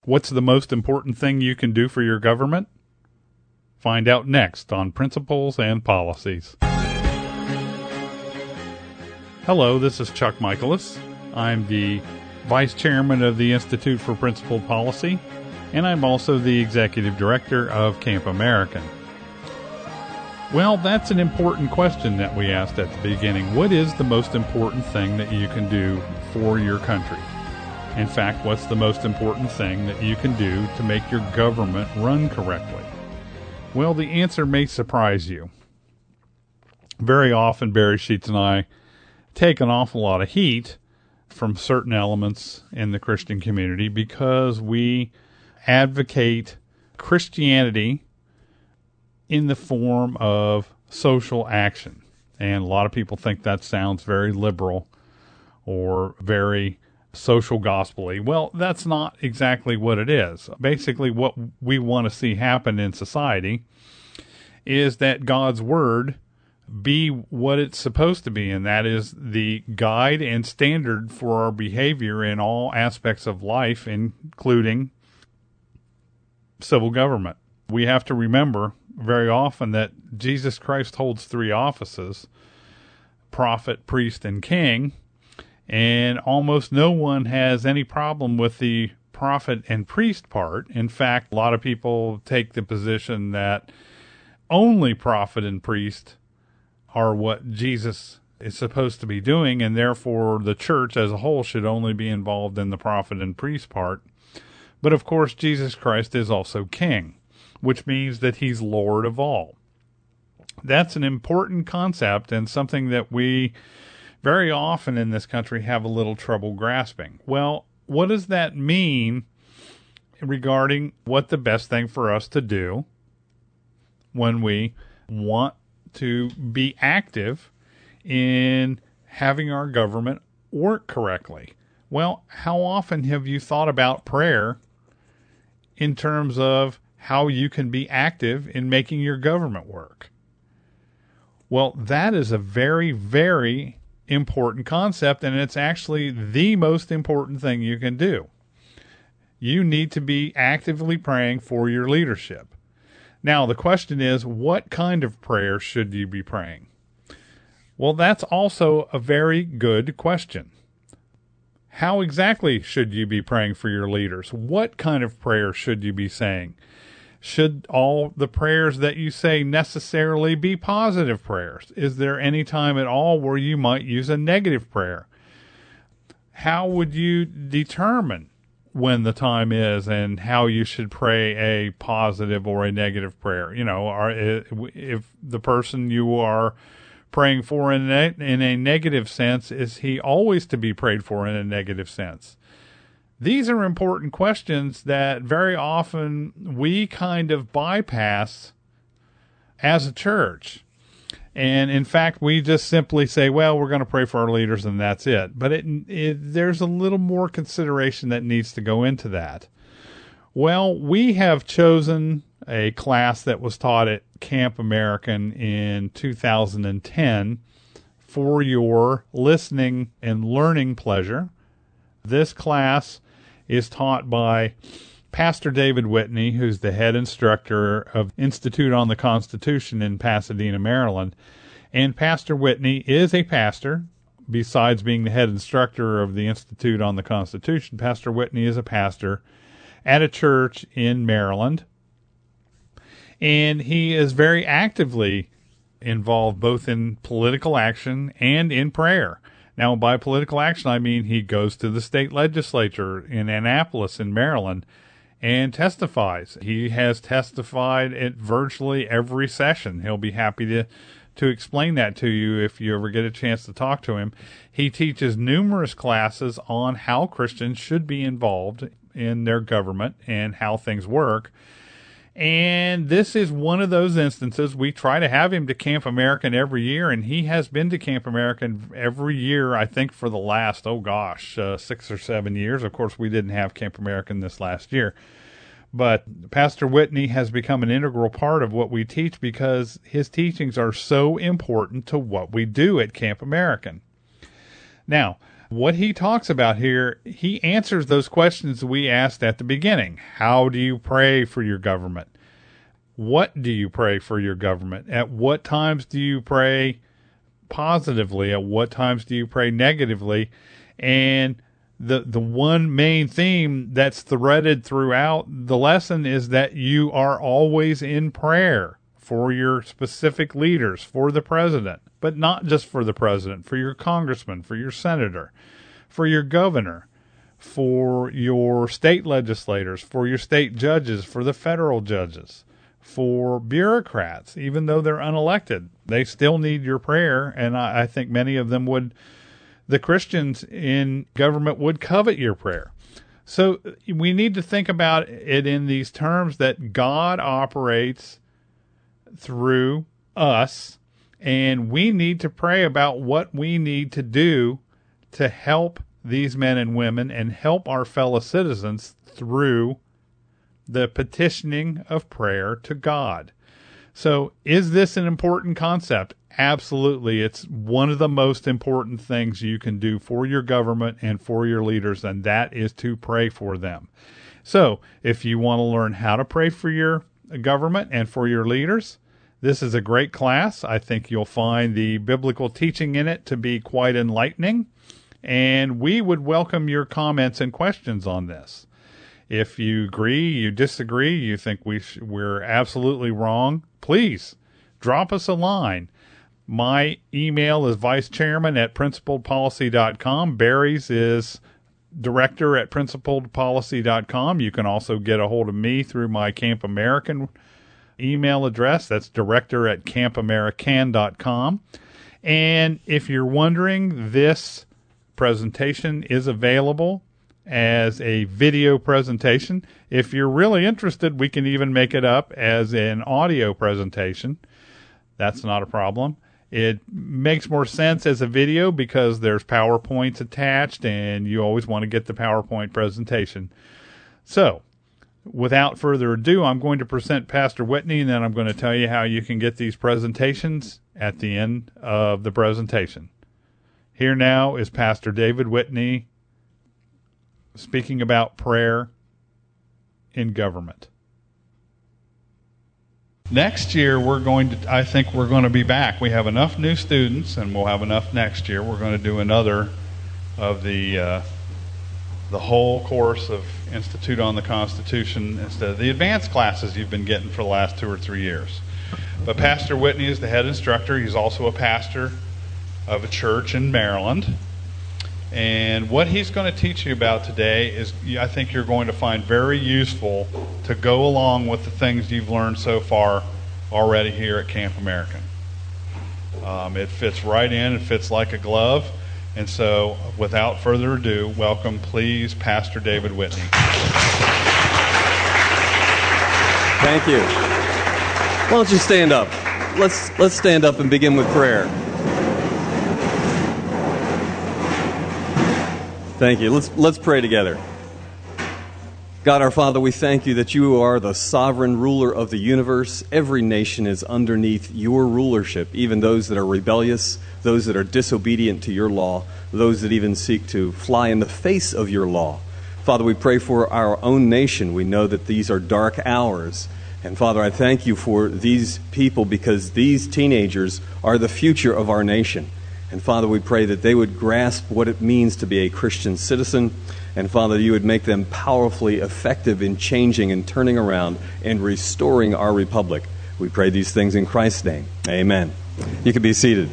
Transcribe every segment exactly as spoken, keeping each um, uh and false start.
What's the most important thing you can do for your government? Find out next on Principles and Policies. Hello, this is Chuck Michaelis. I'm the Vice Chairman of the Institute for Principled Policy, and I'm also the Executive Director of Camp American. Well, that's an important question that we asked at the beginning. What is the most important thing that you can do for your country? In fact, what's the most important thing that you can do to make your government run correctly? Well, the answer may surprise you. Very often, Barry Sheets and I take an awful lot of heat from certain elements in the Christian community because we advocate Christianity in the form of social action. And a lot of people think that sounds very liberal or very social gospel-y. Well, that's not exactly what it is. Basically, what we want to see happen in society is that God's Word be what it's supposed to be, and that is the guide and standard for our behavior in all aspects of life, including civil government. We have to remember very often that Jesus Christ holds three offices: prophet, priest, and king. And almost no one has any problem with the prophet and priest part. In fact, a lot of people take the position that only prophet and priest are what Jesus is supposed to be doing, and therefore the church as a whole should only be involved in the prophet and priest part. But of course, Jesus Christ is also king, which means that he's Lord of all. That's an important concept and something that we very often in this country have a little trouble grasping. Well, what does that mean regarding what the best thing for us to do when we want to be active in having our government work correctly? Well, how often have you thought about prayer in terms of how you can be active in making your government work? Well, that is a very, very important concept, and it's actually the most important thing you can do. You need to be actively praying for your leadership. Now, the question is, what kind of prayer should you be praying? Well, that's also a very good question. How exactly should you be praying for your leaders? What kind of prayer should you be saying? Should all the prayers that you say necessarily be positive prayers? Is there any time at all where you might use a negative prayer? How would you determine when the time is and how you should pray a positive or a negative prayer? You know, are, if the person you are praying for in a, in a negative sense, is he always to be prayed for in a negative sense? These are important questions that very often we kind of bypass as a church. And in fact, we just simply say, well, we're going to pray for our leaders and that's it. But it, it, there's a little more consideration that needs to go into that. Well, we have chosen a class that was taught at Camp American in two thousand ten for your listening and learning pleasure. This class is taught by Pastor David Whitney, who's the head instructor of Institute on the Constitution in Pasadena, Maryland. And Pastor Whitney is a pastor. Besides being the head instructor of the Institute on the Constitution, Pastor Whitney is a pastor at a church in Maryland. And he is very actively involved both in political action and in prayer. Now, by political action, I mean he goes to the state legislature in Annapolis in Maryland and testifies. He has testified at virtually every session. He'll be happy to, to explain that to you if you ever get a chance to talk to him. He teaches numerous classes on how Christians should be involved in their government and how things work. And this is one of those instances. We try to have him to Camp American every year, and he has been to Camp American every year, I think, for the last, oh gosh, uh, six or seven years. Of course, we didn't have Camp American this last year. But Pastor Whitney has become an integral part of what we teach because his teachings are so important to what we do at Camp American. Now, what he talks about here, he answers those questions we asked at the beginning. How do you pray for your government? What do you pray for your government? At what times do you pray positively? At what times do you pray negatively? And the the one main theme that's threaded throughout the lesson is that you are always in prayer for your specific leaders, for the president, but not just for the president, for your congressman, for your senator, for your governor, for your state legislators, for your state judges, for the federal judges, for bureaucrats, even though they're unelected. They still need your prayer, and I, I think many of them would, the Christians in government would covet your prayer. So we need to think about it in these terms that God operates through us, and we need to pray about what we need to do to help these men and women and help our fellow citizens through the petitioning of prayer to God. So is this an important concept? Absolutely. It's one of the most important things you can do for your government and for your leaders, and that is to pray for them. So if you want to learn how to pray for your government and for your leaders, this is a great class. I think you'll find the biblical teaching in it to be quite enlightening, and we would welcome your comments and questions on this. If you agree, you disagree, you think we sh- we're absolutely wrong, please drop us a line. My email is vicechairman at principled policy dot com. Barry's is director at principled policy dot com. You can also get a hold of me through my Camp American email address. That's director at camp american dot com. And if you're wondering, this presentation is available as a video presentation. If you're really interested, we can even make it up as an audio presentation. That's not a problem. It makes more sense as a video because there's PowerPoints attached, and you always want to get the PowerPoint presentation. So, without further ado, I'm going to present Pastor Whitney, and then I'm going to tell you how you can get these presentations at the end of the presentation. Here now is Pastor David Whitney speaking about prayer in government. Next year, we're going to, I think we're going to be back. We have enough new students, and we'll have enough next year. We're going to do another of the uh, the whole course of Institute on the Constitution instead of the advanced classes you've been getting for the last two or three years. But Pastor Whitney is the head instructor. He's also a pastor of a church in Maryland. And what he's going to teach you about today is, I think you're going to find very useful to go along with the things you've learned so far already here at Camp American. Um, it fits right in. It fits like a glove. And so, without further ado, welcome, please, Pastor David Whitney. Thank you. Why don't you stand up? Let's let's stand up and begin with prayer. Thank you. Let's let's pray together. God our Father, we thank you that you are the sovereign ruler of the universe. Every nation is underneath your rulership, even those that are rebellious, those that are disobedient to your law, those that even seek to fly in the face of your law. Father, we pray for our own nation. We know that these are dark hours. And Father, I thank you for these people because these teenagers are the future of our nation. And Father, we pray that they would grasp what it means to be a Christian citizen. And Father, you would make them powerfully effective in changing and turning around and restoring our republic. We pray these things in Christ's name. Amen. You can be seated.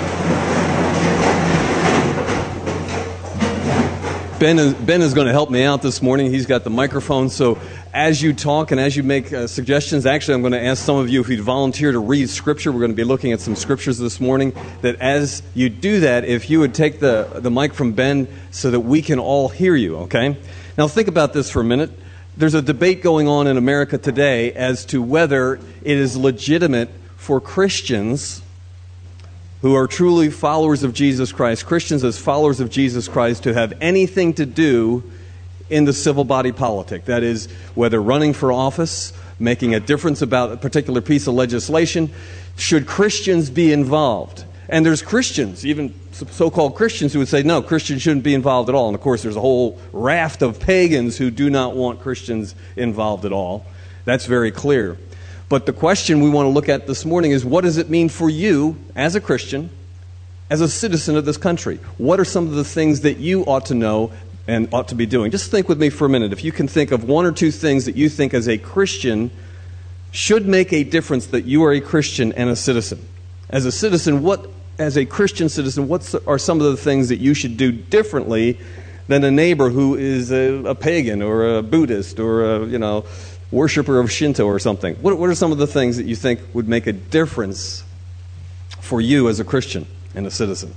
Ben is, Ben is going to help me out this morning. He's got the microphone, so as you talk and as you make uh, suggestions, actually I'm going to ask some of you if you'd volunteer to read Scripture. We're going to be looking at some Scriptures this morning, that as you do that, if you would take the, the mic from Ben so that we can all hear you, okay? Now think about this for a minute. There's a debate going on in America today as to whether it is legitimate for Christians who are truly followers of Jesus Christ, Christians as followers of Jesus Christ, to have anything to do in the civil body politic. That is, whether running for office, making a difference about a particular piece of legislation, should Christians be involved? And there's Christians, even so-called Christians, who would say, no, Christians shouldn't be involved at all. And of course, there's a whole raft of pagans who do not want Christians involved at all. That's very clear. But the question we want to look at this morning is, what does it mean for you as a Christian, as a citizen of this country? What are some of the things that you ought to know and ought to be doing? Just think with me for a minute. If you can think of one or two things that you think as a Christian should make a difference that you are a Christian and a citizen. As a citizen, what, as a Christian citizen, what are some of the things that you should do differently than a neighbor who is a, a pagan or a Buddhist or a, you know, worshiper of Shinto or something? What, what are some of the things that you think would make a difference for you as a Christian and a citizen?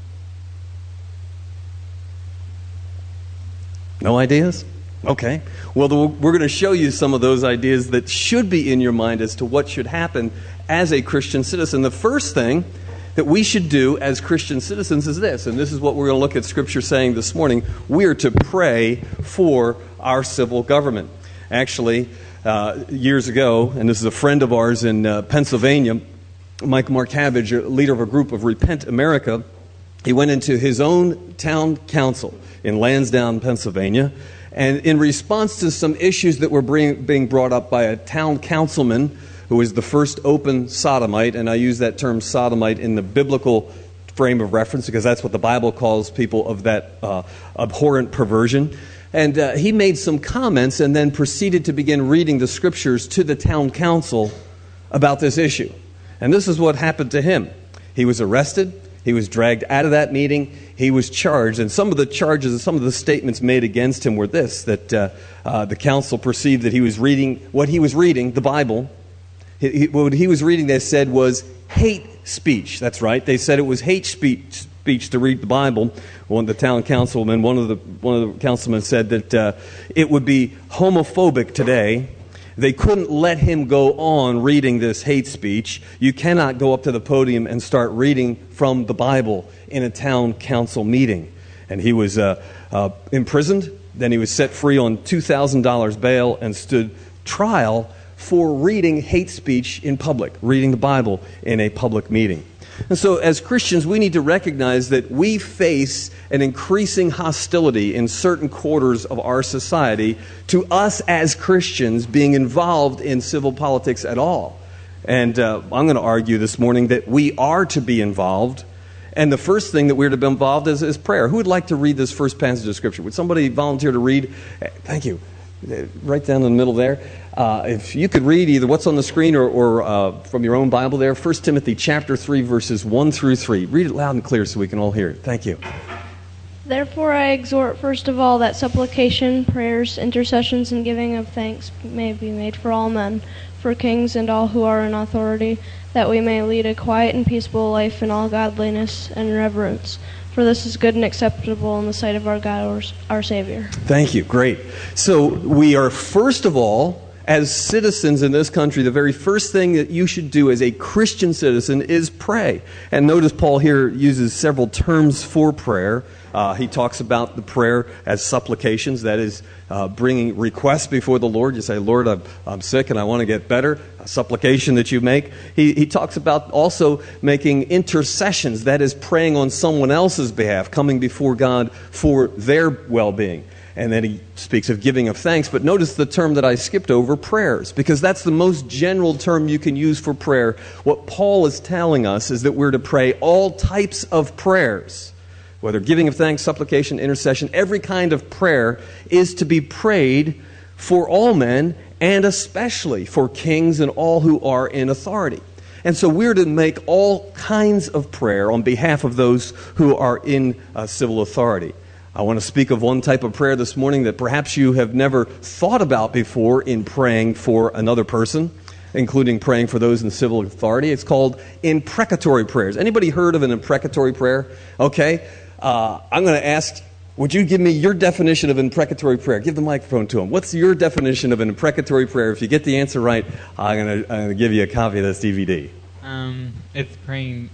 No ideas? Okay. Well, the, we're going to show you some of those ideas that should be in your mind as to what should happen as a Christian citizen. The first thing that we should do as Christian citizens is this, and this is what we're going to look at Scripture saying this morning. We are to pray for our civil government. Actually, uh, years ago, and this is a friend of ours in uh, Pennsylvania, Mike Markavage, a leader of a group of Repent America, he went into his own town council in Lansdowne, Pennsylvania, and in response to some issues that were bring, being brought up by a town councilman who was the first open sodomite, and I use that term sodomite in the biblical frame of reference because that's what the Bible calls people of that uh, abhorrent perversion. And uh, he made some comments and then proceeded to begin reading the Scriptures to the town council about this issue. And this is what happened to him. He was arrested. He was dragged out of that meeting. He was charged. And some of the charges and some of the statements made against him were this, that uh, uh, the council perceived that he was reading, what he was reading, the Bible, he, he, what he was reading, they said, was hate speech. That's right. They said it was hate speech speech to read the Bible. One of the town councilmen, one of the one of the councilmen said that uh, it would be homophobic today. They couldn't let him go on reading this hate speech. You cannot go up to the podium and start reading from the Bible in a town council meeting. And he was uh, uh, imprisoned. Then he was set free on two thousand dollars bail and stood trial for reading hate speech in public, reading the Bible in a public meeting. And so as Christians, we need to recognize that we face an increasing hostility in certain quarters of our society to us as Christians being involved in civil politics at all. And uh, I'm going to argue this morning that we are to be involved. And the first thing that we're to be involved in is, is prayer. Who would like to read this first passage of Scripture? Would somebody volunteer to read? Thank you. Right down in the middle there. Uh, if you could read either what's on the screen or, or uh, from your own Bible there, First Timothy chapter three, verses one through three. Read it loud and clear so we can all hear it. Thank you. Therefore I exhort first of all that supplication, prayers, intercessions, and giving of thanks may be made for all men, for kings and all who are in authority, that we may lead a quiet and peaceable life in all godliness and reverence. For this is good and acceptable in the sight of our God, our Savior. Thank you. Great. So we are, first of all, as citizens in this country, the very first thing that you should do as a Christian citizen is pray. And notice Paul here uses several terms for prayer. Uh, he talks about the prayer as supplications, that is uh, bringing requests before the Lord. You say, Lord, I'm, I'm sick and I want to get better. A supplication that you make. He, he talks about also making intercessions, that is praying on someone else's behalf, coming before God for their well-being. And then he speaks of giving of thanks. But notice the term that I skipped over, prayers, because that's the most general term you can use for prayer. What Paul is telling us is that we're to pray all types of prayers, whether giving of thanks, supplication, intercession. Every kind of prayer is to be prayed for all men, and especially for kings and all who are in authority. And so we're to make all kinds of prayer on behalf of those who are in uh, civil authority. I want to speak of one type of prayer this morning that perhaps you have never thought about before in praying for another person, including praying for those in civil authority. It's called imprecatory prayers. Anybody heard of an imprecatory prayer? Okay. Uh, I'm going to ask, would you give me your definition of imprecatory prayer? Give the microphone to him. What's your definition of an imprecatory prayer? If you get the answer right, I'm going to, I'm going to give you a copy of this D V D. Um, it's praying,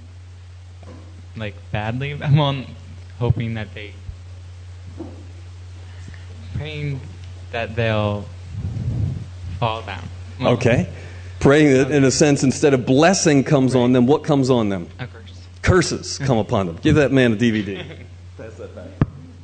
like, badly. I'm on hoping that they... Praying that they'll fall down. Well, okay. Praying that, in a sense, instead of blessing comes on them, what comes on them? A curse. Curses come upon them. Give that man a D V D. Pass that back.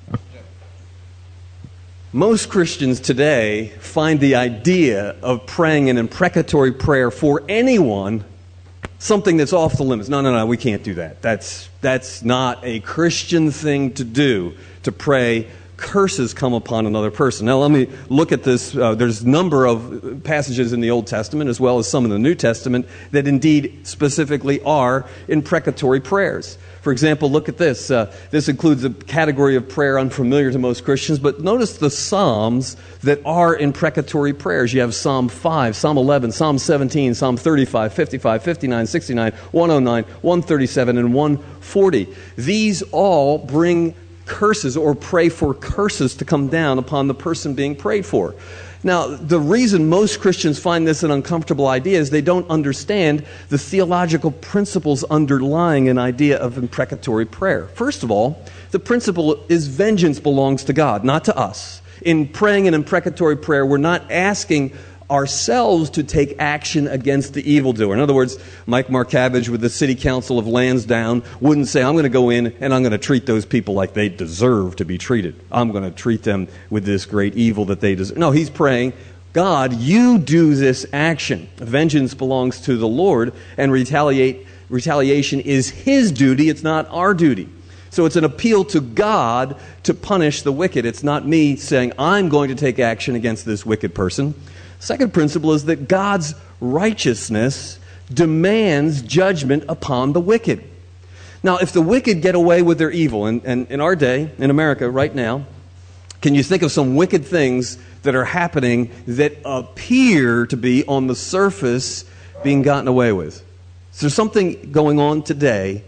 Most Christians today find the idea of praying an imprecatory prayer for anyone something that's off the limits. No, no, no, we can't do that. That's, that's not a Christian thing to do, to pray curses come upon another person. Now, let me look at this. Uh, there's a number of passages in the Old Testament, as well as some in the New Testament, that indeed specifically are imprecatory prayers. For example, look at this. Uh, this includes a category of prayer unfamiliar to most Christians, but notice the Psalms that are imprecatory prayers. You have Psalm five, Psalm eleven, Psalm seventeen, Psalm thirty-five, fifty-five, fifty-nine, sixty-nine, one oh nine, one thirty-seven, and one forty. These all bring curses or pray for curses to come down upon the person being prayed for. Now, the reason most Christians find this an uncomfortable idea is they don't understand the theological principles underlying an idea of imprecatory prayer. First of all, the principle is vengeance belongs to God, not to us. In praying an imprecatory prayer, we're not asking ourselves to take action against the evildoer. In other words, Mike Markavage with the City Council of Lansdowne wouldn't say, I'm going to go in and I'm going to treat those people like they deserve to be treated. I'm going to treat them with this great evil that they deserve. No, he's praying, God, you do this action. Vengeance belongs to the Lord, and retaliate, retaliation is his duty. It's not our duty. So it's an appeal to God to punish the wicked. It's not me saying, I'm going to take action against this wicked person. Second principle is that God's righteousness demands judgment upon the wicked. Now, if the wicked get away with their evil, and, and in our day, in America right now, can you think of some wicked things that are happening that appear to be on the surface being gotten away with? Is there something going on today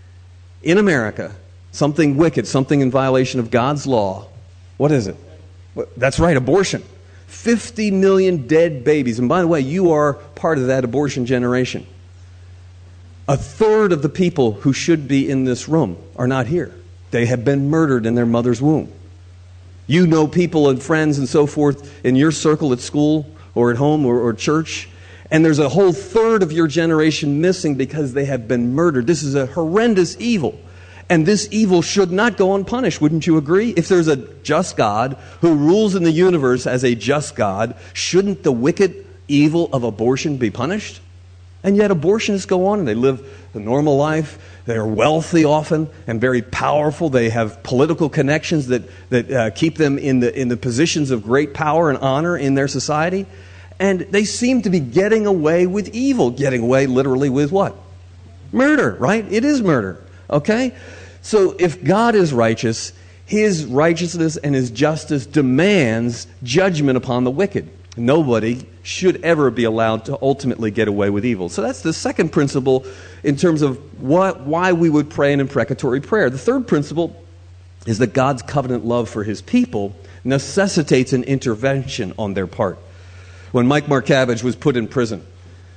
in America, something wicked, something in violation of God's law? What is it? That's right, abortion. fifty million dead babies. And by the way, you are part of that abortion generation. A third of the people who should be in this room are not here. They have been murdered in their mother's womb. You know people and friends and so forth in your circle at school or at home or, or church, and there's a whole third of your generation missing because they have been murdered. This is a horrendous evil. And this evil should not go unpunished, wouldn't you agree? If there's a just God who rules in the universe as a just God, shouldn't the wicked evil of abortion be punished? And yet abortionists go on and they live a normal life. They're wealthy often and very powerful. They have political connections that, that uh, keep them in the, in the positions of great power and honor in their society. And they seem to be getting away with evil. Getting away literally with what? Murder, right? It is murder. Okay? So if God is righteous, his righteousness and his justice demands judgment upon the wicked. Nobody should ever be allowed to ultimately get away with evil. So that's the second principle in terms of what, why we would pray an imprecatory prayer. The third principle is that God's covenant love for his people necessitates an intervention on their part. When Mike Markavage was put in prison,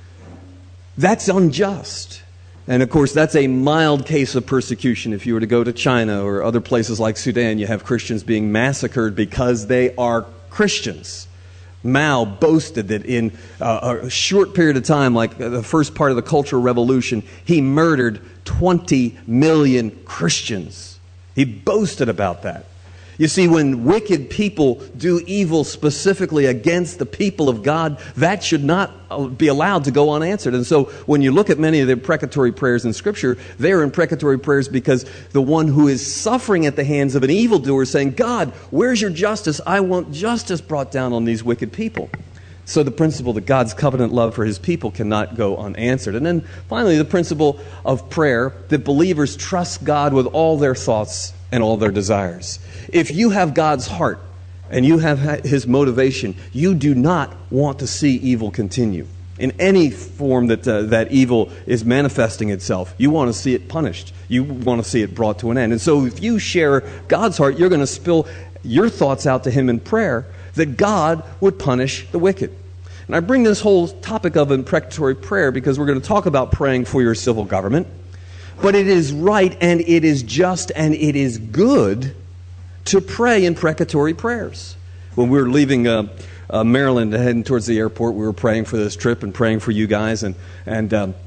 that's unjust. And of course, that's a mild case of persecution. If you were to go to China or other places like Sudan, you have Christians being massacred because they are Christians. Mao boasted that in uh, a short period of time, like the first part of the Cultural Revolution, he murdered twenty million Christians. He boasted about that. You see, when wicked people do evil specifically against the people of God, that should not be allowed to go unanswered. And so when you look at many of the imprecatory prayers in Scripture, they are imprecatory prayers because the one who is suffering at the hands of an evildoer is saying, God, where's your justice? I want justice brought down on these wicked people. So the principle that God's covenant love for his people cannot go unanswered. And then finally, the principle of prayer, that believers trust God with all their thoughts and all their desires. If you have God's heart and you have his motivation, you do not want to see evil continue. In any form that uh, that evil is manifesting itself, you want to see it punished. You want to see it brought to an end. And so if you share God's heart, you're going to spill your thoughts out to him in prayer that God would punish the wicked. And I bring this whole topic of imprecatory prayer because we're going to talk about praying for your civil government. But it is right and it is just and it is good to pray imprecatory prayers. When we were leaving uh, uh, Maryland and heading towards the airport, we were praying for this trip and praying for you guys. And, and um,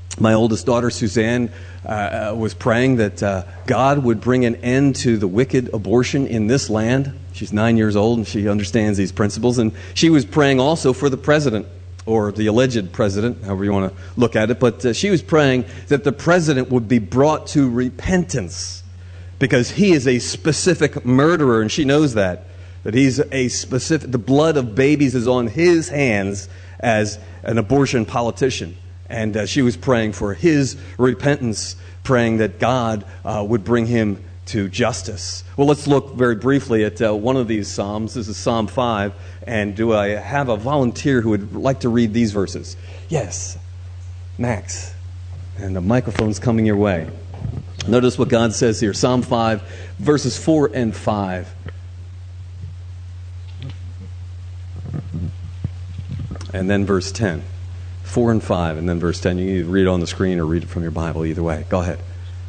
My oldest daughter, Suzanne, uh, was praying that uh, God would bring an end to the wicked abortion in this land. She's nine years old, and she understands these principles. And she was praying also for the president, or the alleged president, however you want to look at it. But uh, she was praying that the president would be brought to repentance, because he is a specific murderer, and she knows that. That he's a specific, the blood of babies is on his hands as an abortion politician. And uh, she was praying for his repentance, praying that God uh, would bring him to justice. Well, let's look very briefly at uh, one of these Psalms. This is Psalm five. And do I have a volunteer who would like to read these verses? Yes, Max. And the microphone's coming your way. Notice what God says here. Psalm five, verses four and five. And then verse ten. four and five, and then verse ten. You can either read it on the screen or read it from your Bible. Either way. Go ahead.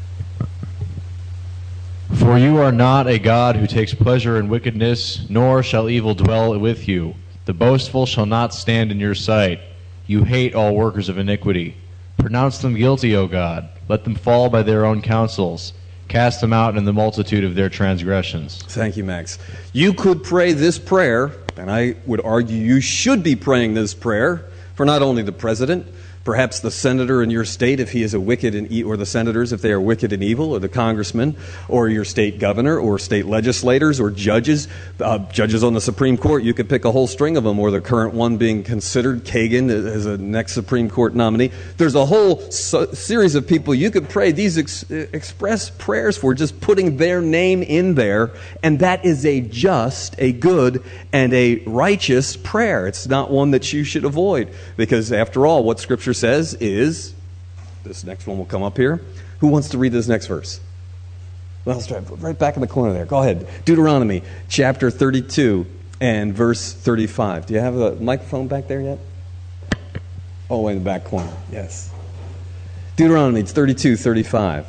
For you are not a God who takes pleasure in wickedness, nor shall evil dwell with you. The boastful shall not stand in your sight. You hate all workers of iniquity. Pronounce them guilty, O God. Let them fall by their own counsels. Cast them out in the multitude of their transgressions. Thank you, Max. You could pray this prayer, and I would argue you should be praying this prayer for not only the president, perhaps the senator in your state if he is a wicked and e- or the senators if they are wicked and evil, or the congressman, or your state governor, or state legislators, or judges, uh, judges on the Supreme Court. You could pick a whole string of them, or the current one being considered, Kagan, as a next Supreme Court nominee. There's a whole so- series of people you could pray these ex- express prayers for, just putting their name in there, and that is a just, a good, and a righteous prayer. It's not one that you should avoid, because after all, what Scripture says is, this next one will come up here. Who wants to read this next verse? Well, let's try right back in the corner there. Go ahead. Deuteronomy chapter thirty-two and verse thirty-five. Do you have a microphone back there yet? Oh, in the back corner. Yes. Deuteronomy thirty-two thirty-five.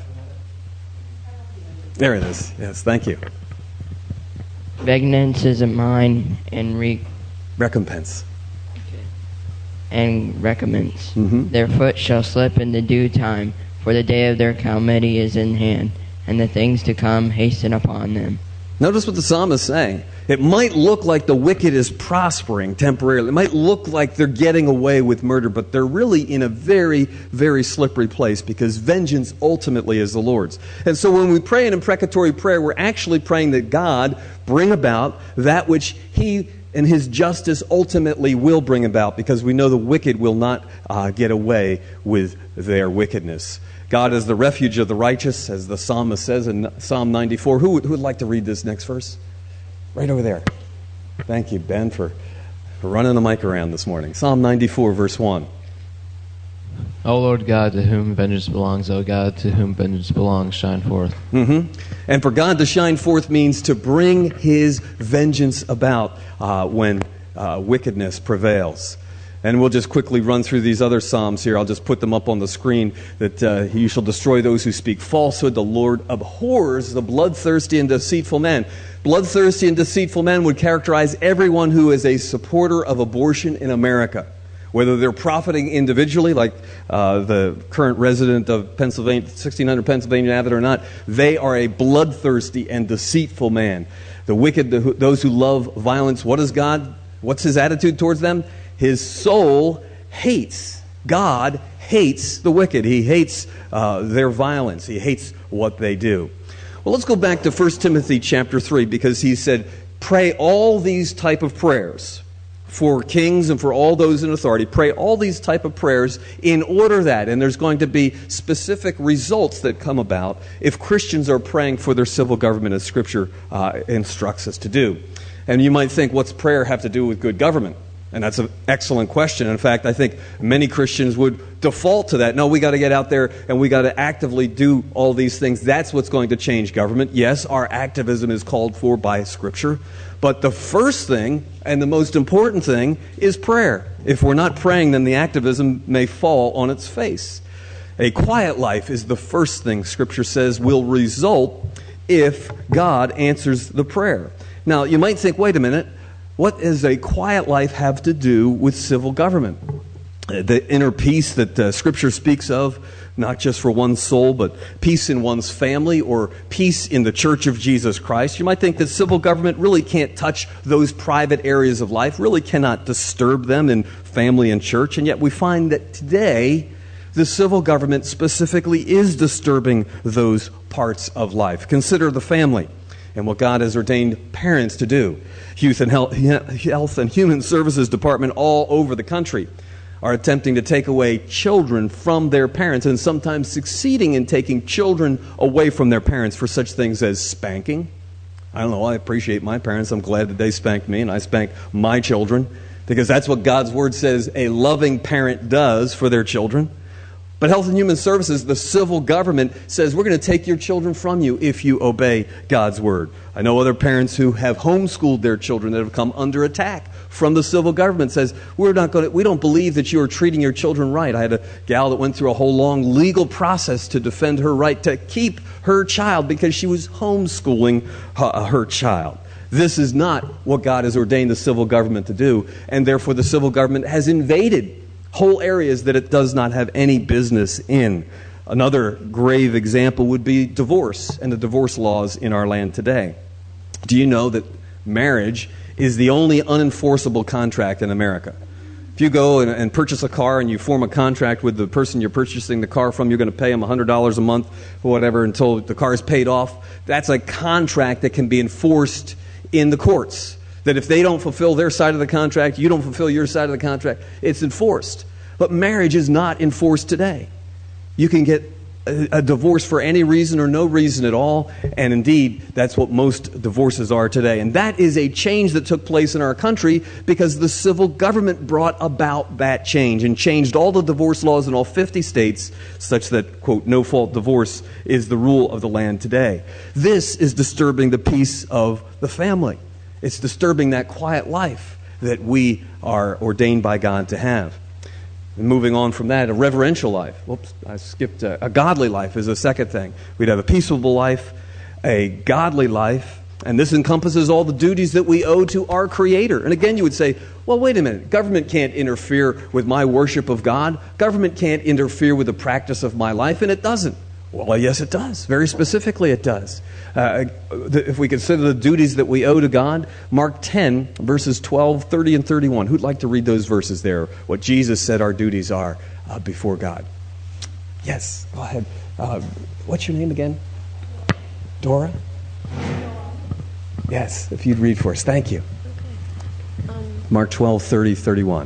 There it is. Yes, thank you. Vengeance is mine and re- recompense. and recompense. Mm-hmm. Their foot shall slip in the due time, for the day of their calamity is in hand, and the things to come hasten upon them. Notice what the psalmist is saying. It might look like the wicked is prospering temporarily. It might look like they're getting away with murder, but they're really in a very, very slippery place, because vengeance ultimately is the Lord's. And so when we pray an imprecatory prayer, we're actually praying that God bring about that which He and His justice ultimately will bring about, because we know the wicked will not uh, get away with their wickedness. God is the refuge of the righteous, as the psalmist says in Psalm ninety-four. Who would, who would like to read this next verse? Right over there. Thank you, Ben, for, for running the mic around this morning. Psalm ninety-four, verse one. O Lord God, to whom vengeance belongs, O God, to whom vengeance belongs, shine forth. Mm-hmm. And for God to shine forth means to bring His vengeance about uh, when uh, wickedness prevails. And we'll just quickly run through these other psalms here. I'll just put them up on the screen. That uh, you shall destroy those who speak falsehood. The Lord abhors the bloodthirsty and deceitful man. Bloodthirsty and deceitful men would characterize everyone who is a supporter of abortion in America. Whether they're profiting individually, like uh, the current resident of Pennsylvania, sixteen hundred Pennsylvania Avenue or not, they are a bloodthirsty and deceitful man. The wicked, the, those who love violence, what is God? What's His attitude towards them? His soul hates. God hates the wicked. He hates uh, their violence. He hates what they do. Well, let's go back to First Timothy chapter three, because he said, pray all these type of prayers for kings and for all those in authority. Pray all these type of prayers in order that, and there's going to be specific results that come about if Christians are praying for their civil government, as Scripture uh, instructs us to do. And you might think, what's prayer have to do with good government? And that's an excellent question. In fact, I think many Christians would default to that. No, we got to get out there and we got to actively do all these things. That's what's going to change government. Yes, our activism is called for by Scripture. But the first thing and the most important thing is prayer. If we're not praying, then the activism may fall on its face. A quiet life is the first thing Scripture says will result if God answers the prayer. Now, you might think, wait a minute. What does a quiet life have to do with civil government? the inner peace that uh, Scripture speaks of, not just for one's soul, but peace in one's family or peace in the Church of Jesus Christ. You might think that civil government really can't touch those private areas of life, really cannot disturb them in family and church, and yet we find that today the civil government specifically is disturbing those parts of life. Consider the family and what God has ordained parents to do. Youth and Health, Health and Human Services Department all over the country are attempting to take away children from their parents and sometimes succeeding in taking children away from their parents for such things as spanking. I don't know, I appreciate my parents. I'm glad that they spanked me and I spanked my children because that's what God's Word says a loving parent does for their children. But Health and Human Services, the civil government, says we're going to take your children from you if you obey God's Word. I know other parents who have homeschooled their children that have come under attack from the civil government. Says we're not going to, we don't believe that you are treating your children right. I had a gal that went through a whole long legal process to defend her right to keep her child because she was homeschooling her, her child. This is not what God has ordained the civil government to do, and therefore the civil government has invaded whole areas that it does not have any business in. Another grave example would be divorce and the divorce laws in our land today. Do you know that marriage is the only unenforceable contract in America? If you go and, and purchase a car and you form a contract with the person you're purchasing the car from, you're going to pay them one hundred dollars a month or whatever until the car is paid off. That's a contract that can be enforced in the courts. That if they don't fulfill their side of the contract, you don't fulfill your side of the contract, it's enforced. But marriage is not enforced today. You can get a, a divorce for any reason or no reason at all, and indeed, that's what most divorces are today. And that is a change that took place in our country because the civil government brought about that change and changed all the divorce laws in all fifty states such that, quote, no-fault divorce is the rule of the land today. This is disturbing the peace of the family. It's disturbing that quiet life that we are ordained by God to have. And moving on from that, a reverential life. Whoops, I skipped. A, a godly life is a second thing. We'd have a peaceable life, a godly life, and this encompasses all the duties that we owe to our Creator. And again, you would say, well, wait a minute. Government can't interfere with my worship of God. Government can't interfere with the practice of my life, and it doesn't. Well, yes, it does. Very specifically, it does. Uh, if we consider the duties that we owe to God, Mark ten, verses twelve, thirty, and thirty-one. Who'd like to read those verses there? What Jesus said our duties are uh, before God. Yes, go ahead. Uh, what's your name again? Dora? Yes, if you'd read for us. Thank you. Okay. Um, Mark twelve, thirty, thirty-one.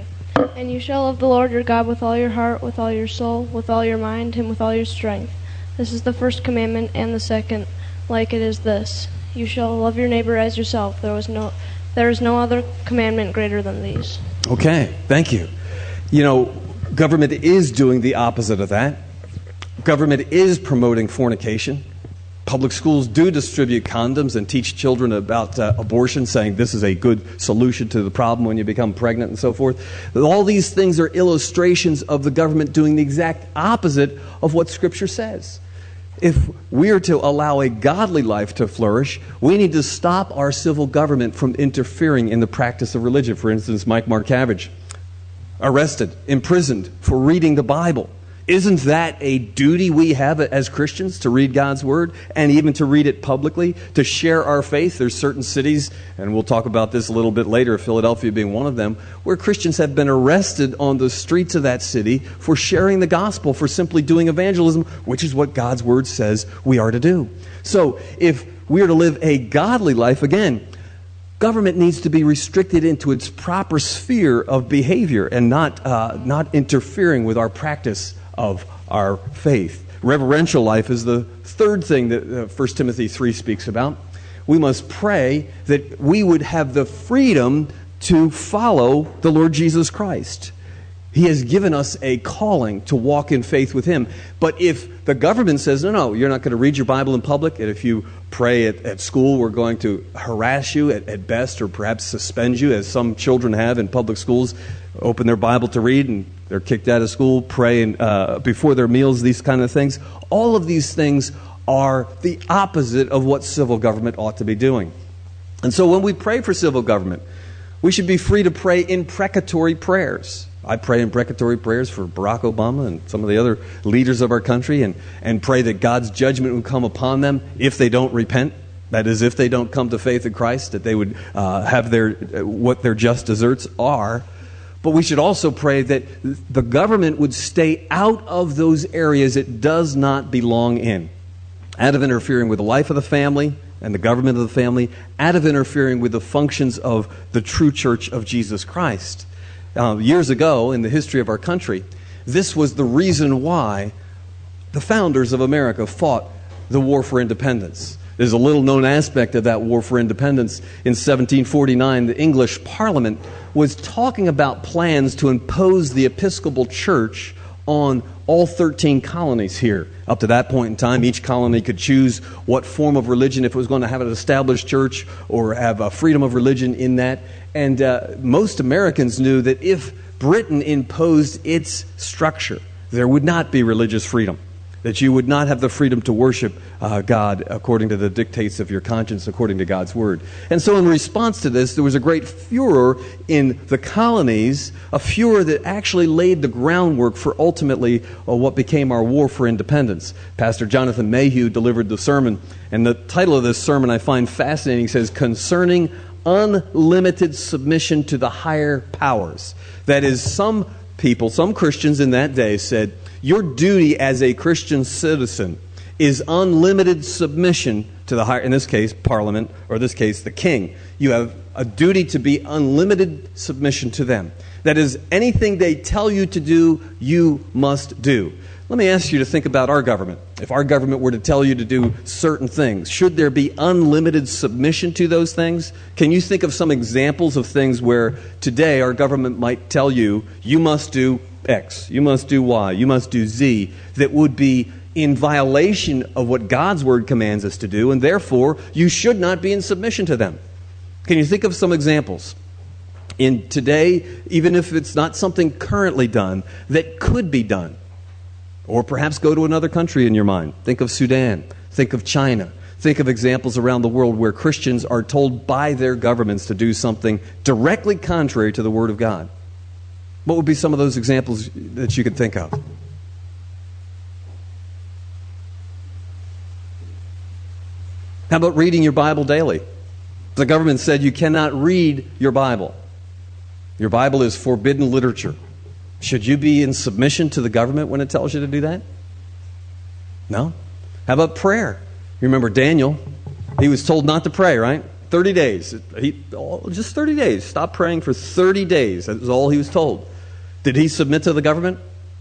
And you shall love the Lord your God with all your heart, with all your soul, with all your mind, and with all your strength. This is the first commandment, and the second, like it is this: you shall love your neighbor as yourself. There was no, there is no other commandment greater than these. Okay, thank you. You know, government is doing the opposite of that. Government is promoting fornication. Public schools do distribute condoms and teach children about uh, abortion, saying this is a good solution to the problem when you become pregnant and so forth. All these things are illustrations of the government doing the exact opposite of what Scripture says. If we are to allow a godly life to flourish, we need to stop our civil government from interfering in the practice of religion. For instance, Mike Markavage, arrested, imprisoned for reading the Bible. Isn't that a duty we have as Christians, to read God's Word and even to read it publicly, to share our faith? There's certain cities, and we'll talk about this a little bit later, Philadelphia being one of them, where Christians have been arrested on the streets of that city for sharing the gospel, for simply doing evangelism, which is what God's Word says we are to do. So if we are to live a godly life, again, government needs to be restricted into its proper sphere of behavior and not uh, not interfering with our practice of our faith. Reverential life is the third thing that uh, First Timothy three speaks about. We must pray that we would have the freedom to follow the Lord Jesus Christ. He has given us a calling to walk in faith with Him. But if the government says, no, no, you're not going to read your Bible in public, and if you pray at, at school, we're going to harass you at, at best, or perhaps suspend you, as some children have in public schools, open their Bible to read, and they're kicked out of school, pray and, uh, before their meals, these kind of things. All of these things are the opposite of what civil government ought to be doing. And so when we pray for civil government, we should be free to pray imprecatory prayers. I pray imprecatory prayers for Barack Obama and some of the other leaders of our country and, and pray that God's judgment would come upon them if they don't repent. That is, if they don't come to faith in Christ, that they would uh, have their what their just deserts are. But we should also pray that the government would stay out of those areas it does not belong in, out of interfering with the life of the family and the government of the family, out of interfering with the functions of the true church of Jesus Christ. Uh, years ago, in the history of our country, this was the reason why the founders of America fought the War for Independence. There's a little-known aspect of that War for Independence. In seventeen forty-nine, the English Parliament was talking about plans to impose the Episcopal Church on all thirteen colonies here. Up to that point in time, each colony could choose what form of religion, if it was going to have an established church or have a freedom of religion in that. And uh, most Americans knew that if Britain imposed its structure, there would not be religious freedom, that you would not have the freedom to worship uh, God according to the dictates of your conscience, according to God's Word. And so in response to this, there was a great furor in the colonies, a furor that actually laid the groundwork for ultimately uh, what became our War for Independence. Pastor Jonathan Mayhew delivered the sermon, and the title of this sermon I find fascinating. It says, Concerning Unlimited Submission to the Higher Powers. That is, some people, some Christians in that day said, your duty as a Christian citizen is unlimited submission to the higher, in this case, Parliament, or in this case, the King. You have a duty to be unlimited submission to them. That is, anything they tell you to do, you must do. Let me ask you to think about our government. If our government were to tell you to do certain things, should there be unlimited submission to those things? Can you think of some examples of things where today our government might tell you, you must do X, you must do Y, you must do Z, that would be in violation of what God's Word commands us to do, and therefore you should not be in submission to them? Can you think of some examples in today, even if it's not something currently done, that could be done? Or perhaps go to another country in your mind. Think of Sudan. Think of China. Think of examples around the world where Christians are told by their governments to do something directly contrary to the Word of God. What would be some of those examples that you could think of? How about reading your Bible daily? The government said you cannot read your Bible. Your Bible is forbidden literature. Should you be in submission to the government when it tells you to do that? No? How about prayer? You remember Daniel? He was told not to pray, right? thirty days. He, just thirty days. Stop praying for thirty days. That was all he was told. Did he submit to the government?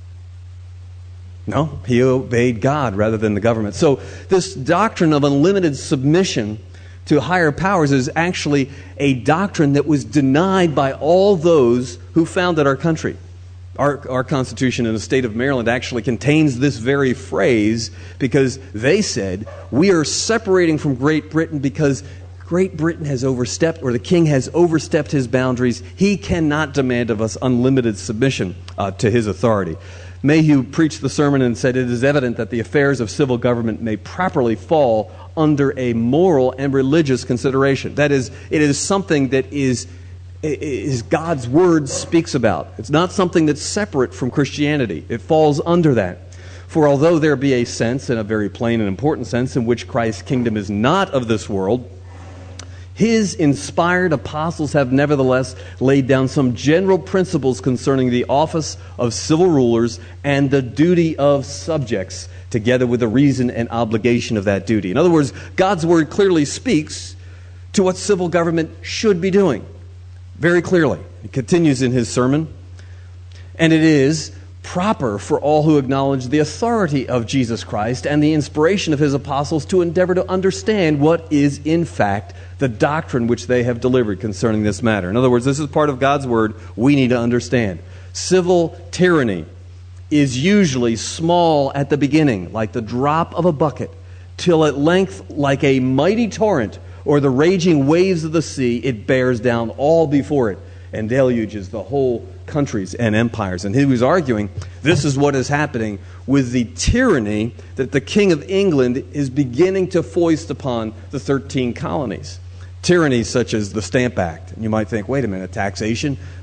No. He obeyed God rather than the government. So this doctrine of unlimited submission to higher powers is actually a doctrine that was denied by all those who founded our country. Our, our Constitution in the state of Maryland actually contains this very phrase because they said, we are separating from Great Britain because Great Britain has overstepped, or the king has overstepped his boundaries. He cannot demand of us unlimited submission uh, to his authority. Mayhew preached the sermon and said, it is evident that the affairs of civil government may properly fall under a moral and religious consideration. That is, it is something that is is God's Word speaks about. It's not something that's separate from Christianity. It falls under that. For although there be a sense, and a very plain and important sense, in which Christ's kingdom is not of this world, His inspired apostles have nevertheless laid down some general principles concerning the office of civil rulers and the duty of subjects, together with the reason and obligation of that duty. In other words, God's Word clearly speaks to what civil government should be doing. Very clearly. He continues in his sermon. And it is proper for all who acknowledge the authority of Jesus Christ and the inspiration of His apostles to endeavor to understand what is in fact the doctrine which they have delivered concerning this matter. In other words, this is part of God's Word we need to understand. Civil tyranny is usually small at the beginning, like the drop of a bucket, till at length, like a mighty torrent, or the raging waves of the sea, it bears down all before it and deluges the whole countries and empires. And he was arguing this is what is happening with the tyranny that the King of England is beginning to foist upon the thirteen colonies. Tyrannies such as the Stamp Act. And you might think, wait a minute, taxation?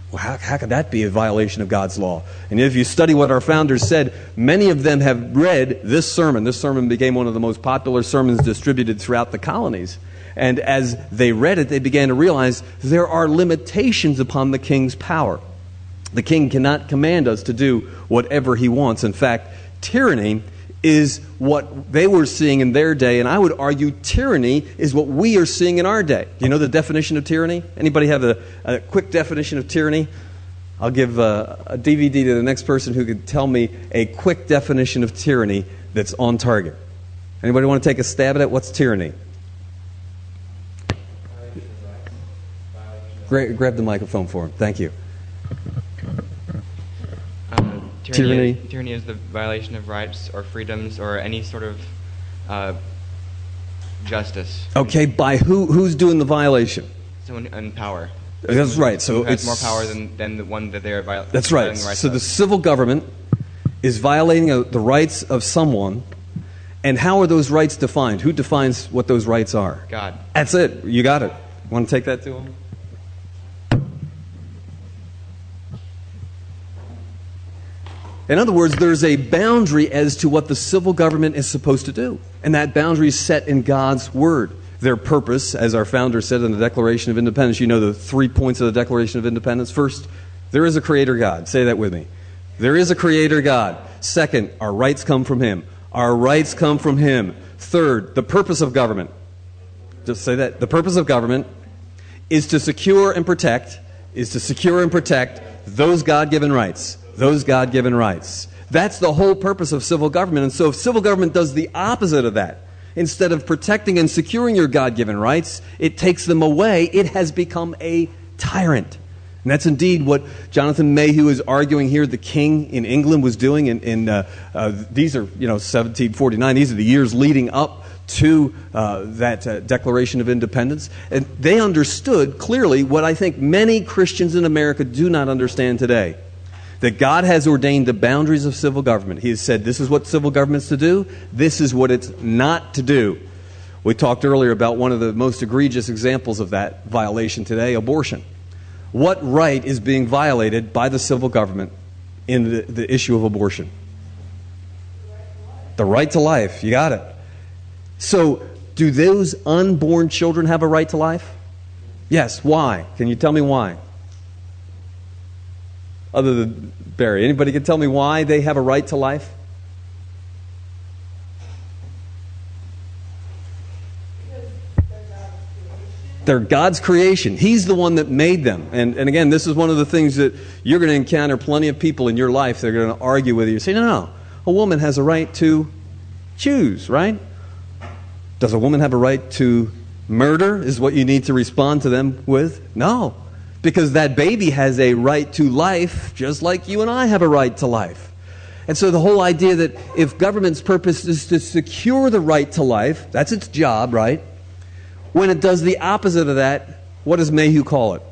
Well, how, how could that be a violation of God's law? And if you study what our founders said, many of them have read this sermon. This sermon became one of the most popular sermons distributed throughout the colonies. And as they read it, they began to realize there are limitations upon the king's power. The king cannot command us to do whatever he wants. In fact, tyranny is what they were seeing in their day, and I would argue tyranny is what we are seeing in our day. Do you know the definition of tyranny? Anybody have a, a quick definition of tyranny? I'll give a, a D V D to the next person who could tell me a quick definition of tyranny that's on target. Anybody want to take a stab at it? What's tyranny? Gra- grab the microphone for him. Thank you. Um, tyranny, Tyranny. Is, tyranny is the violation of rights or freedoms or any sort of uh, justice. Okay, by who? Who's doing the violation? Someone in power. That's right. So Who has it's more power than, than the one that they are viol- That's right. violating the rights So of. the civil government is violating a, the rights of someone, and how are those rights defined? Who defines what those rights are? God. That's it. You got it. Want to take that to him? In other words, there's a boundary as to what the civil government is supposed to do. And that boundary is set in God's Word. Their purpose, as our founder said in the Declaration of Independence, you know the three points of the Declaration of Independence. First, there is a Creator God. Say that with me. There is a Creator God. Second, our rights come from Him. Our rights come from Him. Third, the purpose of government. Just say that. The purpose of government is to secure and protect, is to secure and protect those God-given rights. Those God-given rights. That's the whole purpose of civil government. And so if civil government does the opposite of that, instead of protecting and securing your God-given rights, it takes them away. It has become a tyrant. And that's indeed what Jonathan Mayhew is arguing here the king in England was doing. In, in uh, uh, these are, you know, seventeen forty-nine. These are the years leading up to uh, that uh, Declaration of Independence. And they understood clearly what I think many Christians in America do not understand today. That God has ordained the boundaries of civil government. He has said this is what civil government's to do. This is what it's not to do. We talked earlier about one of the most egregious examples of that violation today, abortion. What right is being violated by the civil government in the, the issue of abortion? The right to life. You got it. So, do those unborn children have a right to life? Yes. Why? Can you tell me why? Other than Barry, anybody can tell me why they have a right to life? They're God's creation. He's the one that made them. And, and again, this is one of the things that you're going to encounter plenty of people in your life that are going to argue with you. Say, no, no, a woman has a right to choose, right? Does a woman have a right to murder is what you need to respond to them with? No. Because that baby has a right to life, just like you and I have a right to life. And so the whole idea that if government's purpose is to secure the right to life, that's its job, right? When it does the opposite of that, what does Mayhew call it?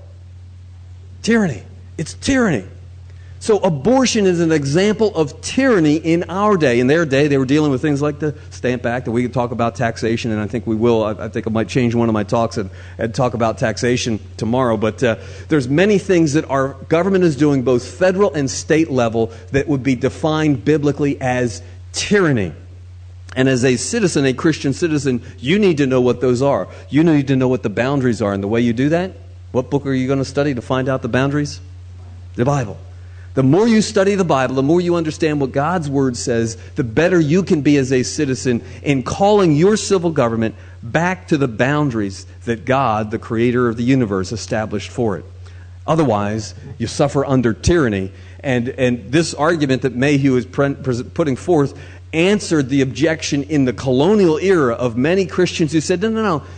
Tyranny. It's tyranny. So abortion is an example of tyranny in our day. In their day, they were dealing with things like the Stamp Act, and we could talk about taxation, and I think we will. I, I think I might change one of my talks and, and talk about taxation tomorrow. But uh, there's many things that our government is doing, both federal and state level, that would be defined biblically as tyranny. And as a citizen, a Christian citizen, you need to know what those are. You need to know what the boundaries are. And the way you do that, what book are you going to study to find out the boundaries? The Bible. The more you study the Bible, the more you understand what God's Word says, the better you can be as a citizen in calling your civil government back to the boundaries that God, the creator of the universe, established for it. Otherwise, you suffer under tyranny. And, and this argument that Mayhew is pre- pre- putting forth answered the objection in the colonial era of many Christians who said, no, no, no.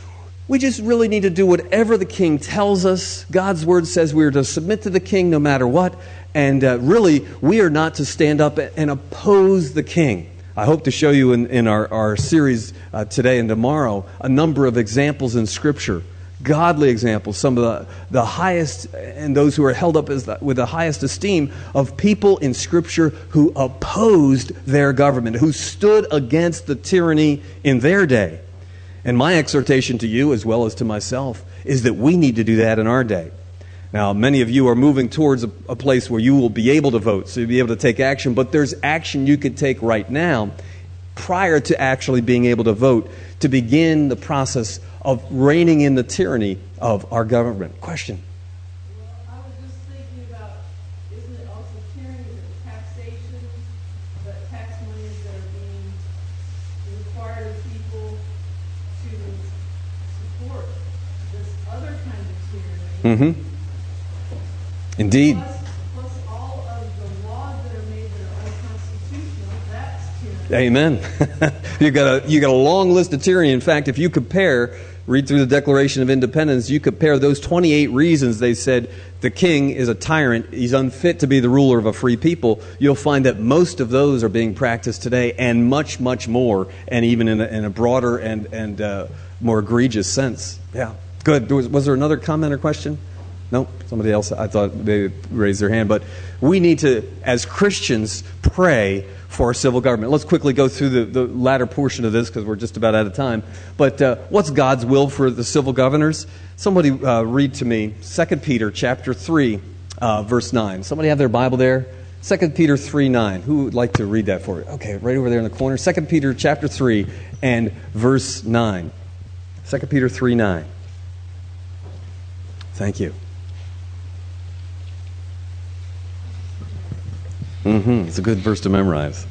We just really need to do whatever the king tells us. God's Word says we are to submit to the king no matter what. And uh, really, we are not to stand up and oppose the king. I hope to show you in, in our, our series uh, today and tomorrow a number of examples in Scripture. Godly examples, some of the, the highest, and those who are held up as the, with the highest esteem of people in Scripture who opposed their government, who stood against the tyranny in their day. And my exhortation to you, as well as to myself, is that we need to do that in our day. Now, many of you are moving towards a, a place where you will be able to vote, so you'll be able to take action, but there's action you could take right now prior to actually being able to vote to begin the process of reining in the tyranny of our government. Question? Well, I was just thinking about, isn't it also tyranny of taxation, the tax monies that are being required of people to support this other kind of tyranny? Mm-hmm. Indeed. Plus, plus all of the laws that are made that are unconstitutional, that's tyranny. Amen. you got a you got a long list of tyranny. In fact, if you compare, read through the Declaration of Independence, you compare those twenty-eight reasons they said the king is a tyrant, he's unfit to be the ruler of a free people, you'll find that most of those are being practiced today, and much, much more, and even in a, in a broader and, and uh, more egregious sense. Yeah. Good. Was, was there another comment or question? No, somebody else, I thought they raised their hand. But we need to, as Christians, pray for our civil government. Let's quickly go through the, the latter portion of this because we're just about out of time. But uh, what's God's will for the civil governors? Somebody uh, read to me Second Peter chapter three, uh, verse nine. Somebody have their Bible there? Second Peter three nine. Who would like to read that for you? Okay, right over there in the corner. Second Peter chapter three and verse nine. Second Peter three nine. Thank you. Mm-hmm. It's a good verse to memorize.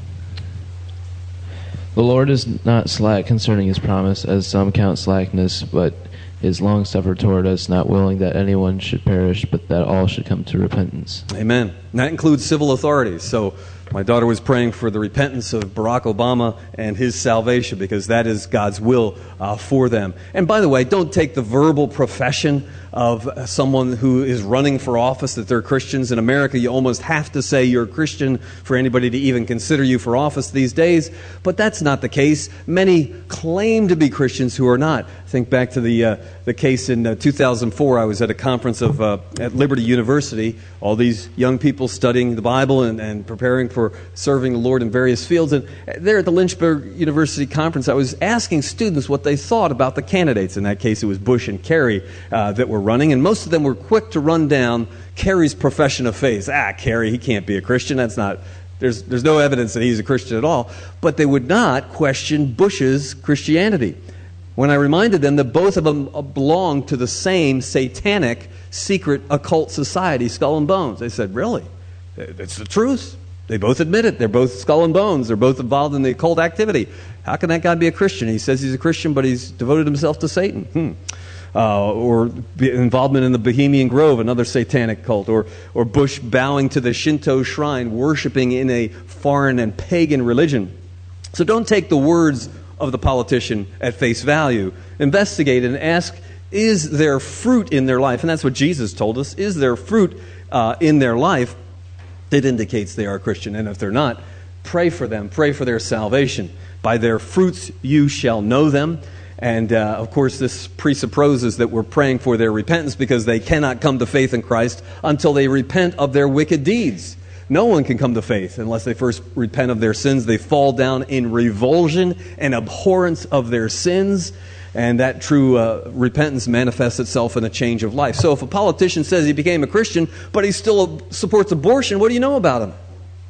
The Lord is not slack concerning his promise, as some count slackness, but is long-suffering toward us, not willing that anyone should perish, but that all should come to repentance. Amen. And that includes civil authorities. So my daughter was praying for the repentance of Barack Obama and his salvation, because that is God's will uh, for them. And by the way, don't take the verbal profession of someone who is running for office that they're Christians. In America, you almost have to say you're a Christian for anybody to even consider you for office these days. But that's not the case. Many claim to be Christians who are not. Think back to the uh, the case in uh, two thousand four. I was at a conference of uh, at Liberty University. All these young people studying the Bible and, and preparing for serving the Lord in various fields. And there at the Lynchburg University conference, I was asking students what they thought about the candidates. In that case, it was Bush and Kerry uh, that were running, and most of them were quick to run down Kerry's profession of faith. Ah, Kerry, he can't be a Christian. That's not. There's there's no evidence that he's a Christian at all. But they would not question Bush's Christianity. When I reminded them that both of them belong to the same satanic, secret, occult society, Skull and Bones, they said, really? It's the truth. They both admit it. They're both Skull and Bones. They're both involved in the occult activity. How can that guy be a Christian? He says he's a Christian, but he's devoted himself to Satan. Hmm. Uh, or involvement in the Bohemian Grove, another satanic cult. Or, or Bush bowing to the Shinto shrine, worshiping in a foreign and pagan religion. So don't take the words of the politician at face value. Investigate and ask, is there fruit in their life? And that's what Jesus told us. Is there fruit uh, in their life that indicates they are a Christian? And if they're not, pray for them. Pray for their salvation. By their fruits you shall know them. And, uh, of course, this presupposes that we're praying for their repentance, because they cannot come to faith in Christ until they repent of their wicked deeds. No one can come to faith unless they first repent of their sins. They fall down in revulsion and abhorrence of their sins, and that true uh, repentance manifests itself in a change of life. So if a politician says he became a Christian, but he still supports abortion, what do you know about him?